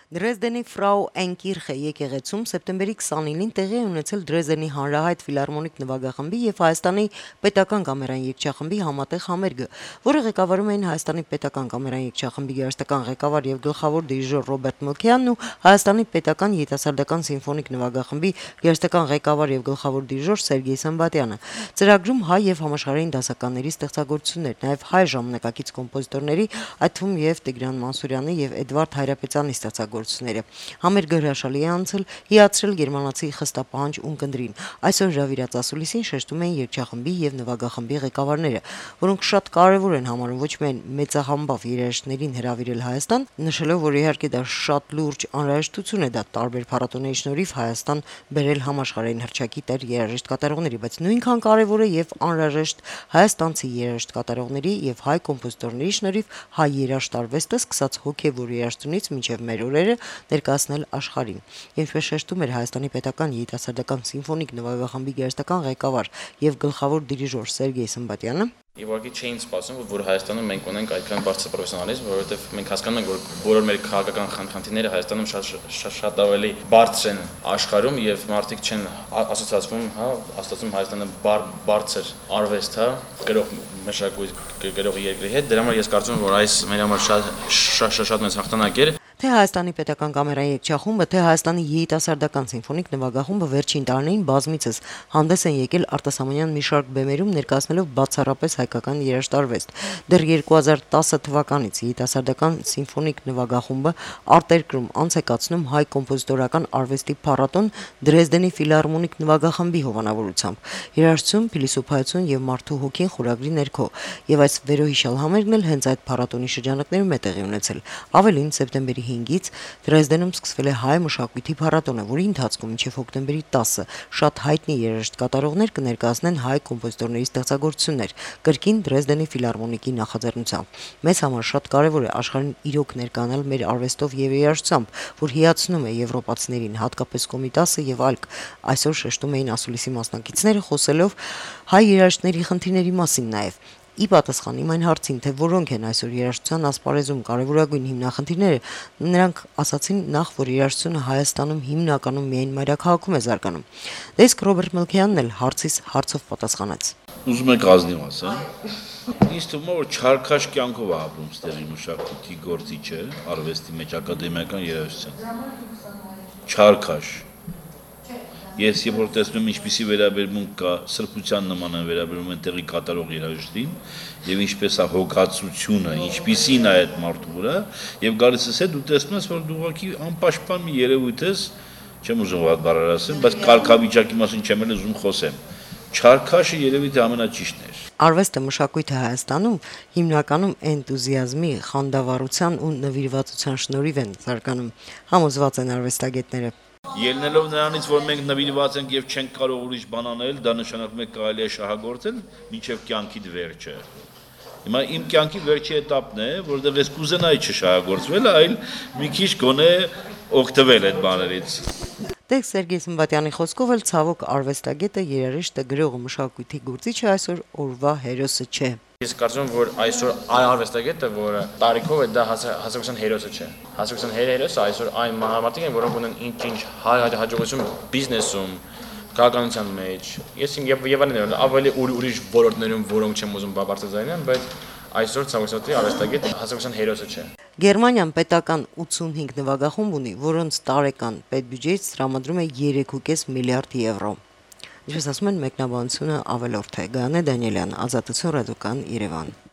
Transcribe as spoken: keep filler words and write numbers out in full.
Դրեզդենի Ֆրաու Էնկիրխե եկեղեցում սեպտեմբերի քսանինին տեղի է ունեցել Դրեզդենի հանրահայտ ֆիլհարմոնիկ նվագախմբի եւ Հայաստանի պետական կամերային երգչախմբի համատեղ համերգը, որը ղեկավարում էին Հայաստանի պետական կամերային երգչախմբի երաժշտական ղեկավար եւ գլխավոր դիրիժոր Ռոբերտ Մելքյանն ու Հայաստանի պետական երիտասարդական սիմֆոնիկ նվագախմբի երաժշտական ղեկավար եւ գլխավոր դիրիժոր Սերգեյ Սամբատյանը։ Ծրագրում հայ եւ համաշխարհային դասականների ստեղծագործություններ, նաեւ հայ ժամանակակից կոմպոզիտորների, այդ թվում եւ Տիգրան Մանսուրյանի եւ Էդվարդ Հայրապետյանի ստեղծագործությունները։ Համերգը հրաշալի է անցել, հիացրել գերմանացի խստապահանջ ունկնդրին։ Այսօր հրավիրած ասուլիսին շեշտում են երգչախմբի եւ նվագախմբի ղեկավարները, որոնք շատ կարեւոր են համարում ոչ միայն մեծահամբավ երաժիշտներին հրավիրել Հայաստան, նշելով, որ իհարկե դա շատ լուրջ անհրաժեշտություն է, դա տարբեր փառատոների շնորհիվ Հայաստան բերել համաշխարհային հռչակի տեր երաժիշտ կատարողների, բայց նույնքան կարեւոր է եւ անհրաժեշտ հայաստանցի երաժիշտ կատարողների եւ հայ կոմպոզիտորների շնորհիվ հայ երաժշտարվեստը սկսած հոգեվոր երաժշտությունից մինչեւ մեր օրերը ներկայացնել աշխարհին։ Ինչպես շեշտում էր Հայաստանի պետական երիտասարդական սիմֆոնիկ նվագախմբի երաժշտական ղեկավար եւ գլխավոր դիրիժոր Սերգեյ Սամբատյանը, Իվարկի չէին սպասում, որ Հայաստանում մենք ունենք այդքան բարձր պրոֆեսիոնալիզմ, որովհետև մենք հասկանում ենք, որ բոլոր մեր քաղաքական խնդիրները Հայաստանում շատ շատ շատ ավելի բարձր են աշխարհում եւ մարդիկ չեն ասոցացվում, հա, ասոցացում Հայաստանը բարձր արվեստ, հա, գրող մշակույթ, գրող երկրի հետ։ Դրա համար ես կարծում եմ, որ այս մեր համար շատ շատ շատ մեծ հաղթանակ էր։ Թե Հայաստանի պետական կամերային երգչախումբը, թե Հայաստանի երիտասարդական սիմֆոնիկ նվագախումբը վերջին տարիներին բազմիցս հանդես են եկել արտասահմանյան մի շարք բեմերում ներկայացնելով բացառապես հայկական երաժշտարվեստ։ Դեռ երկու հազար տասը թվականից երիտասարդական սիմֆոնիկ նվագախումբը արտերկրում անց է կացնում հայ կոմպոզիտորական արվեստի փառատոն Դրեզդենի ֆիլհարմոնիկ նվագախմբի հովանավորությամբ։ Երաժշտություն, փիլիսոփայություն եւ մարդու հոգին խորագրի ներքո, եւ այս վերոհիշյալ համերգն էլ հենց այդ փառատոնի շրջանակներում է տեղի ունեցել։ Ավելին, սեպտեմբերի հինգից Դրեզդենում սկսվել է հայ մշակույթի փառատոնը, որի ընթացքում մինչև հոկտեմբերի տասը շատ հայտնի երաժշտ կատարողներ կներկայացնեն հայ կոմպոզիտորների ստեղծագործություններ կրկին Դրեզդենի ֆիլհարմոնիկի նախաձեռնությամբ։ Մեզ համար շատ կարևոր է աշխարհին իրոք ներկայանալ մեր արվեստով եւ երաժշտությամբ, որ հիացնում է եվրոպացիներին, հատկապես Կոմիտասը եւ այլ։ Այսօր շեշտում էին ասուլիսի մասնակիցները, խոսելով հայ երաժիշտների խնդիրների մասին նաեւ։ Ի պատասխան իմ այն հարցին, թե որոնք են այսօր երաժշտության ասպարեզում կարևորագույն հիմնախնդիրները, նրանք ասացին նախ, որ երաժշտությունը Հայաստանում հիմնականում միայն մայրաքաղաքում է զարգանում։ Դեսկ Ռոբերտ Մելքյանն էլ հարցից հարցով պատասխանեց։ Ուզում եք ազնիվ ասեմ։ Ինձ թվում է, որ չարքաշ կյանքով է ապրում ստեղի մշակույթի գործիչը, արվեստի մեջ ակադեմիական երաժշտության։ Չարքաշ։ Ես երբ որ տեսնում ինչպիսի վերաբերմունք կա սրբության նման են վերաբերում են տեղի կատարող երաժշտին եւ ինչպես է հոգացությունը, ինչպիսին է այդ մարդու վրա եւ գալիս ես դու տեսնում ես որ դու ուղղակի անպաշտպան մի երևույթ ես, չեմ ուզում վատ բառեր ասեմ, բայց կարգավիճակի մասին չեմ էլ ուզում խոսեմ։ Չարքաշը երևի թե ամենաճիշտն էր։ Արվեստը մշակույթը Հայաստանում հիմնականում էնտուզիազմի, խանդավառության ու նվիրվածության շնորհիվ են զարգանում, համոզված են արվեստագետները։ Ելնելով նրանից, որ մենք նվիրված ենք եւ չենք կարող ուրիշ բան անել, դա նշանակում է կարելի է շահագործել մինչեւ կյանքի վերջը։ Հիմա իմ կյանքի վերջի этаպն է, որովհետեւ ես կուզենայի չշահագործվել, այլ մի քիչ գոնե օգտվել այդ բաներից։ Տեքստ Սերգեյ Սամբատյանի խոսքով էլ ցավոք արվեստագետը, երաժիշտը, գրողը, մշակույթի գործիչը այսօր օրվա հերոսը չէ։ Ես կարծում եմ, որ այսօր այն արվեստագետը, որը տարիքով է դա հասարակության հերոսը չէ։ Հասարակության հերոսը այսօր այն մարդիկ են, որոնք ունեն ինչ-ինչ հաջողություն բիզնեսում, քաղաքականության մեջ։ Ես եւ եւ այլն ավելի ուրիշ ոլորտներում, որոնք չեմ ուզում բարձրացնել, բայց այսօր ցավոք արվեստագետը հասարակության հերոսը չէ։ Գերմանիան պետական ութսունհինգ նվագախումբ ունի, որոնց տարեկան պետբյուջեից տրամադրում է երեք կόμμα պենս միլիարդ եվրո։ Ինչպես ասում են, մեկնաբանությունը ավելորդ է։ Գայանե Դանիելյան, Ազատություն ռադիոկան, Երևան։